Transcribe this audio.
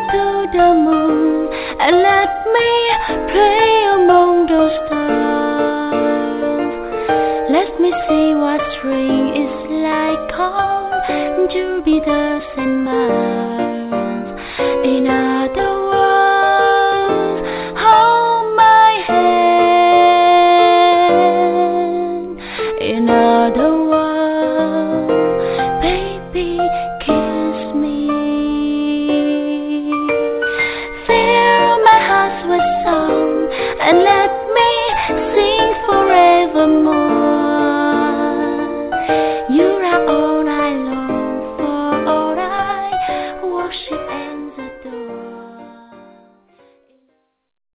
to the moon and let me play among those stars. Let me see what spring is like on Jupiter and Mars. In other words, hold my hand. In other words, baby, kiss me. Fill my heart with song and let me sing forevermore.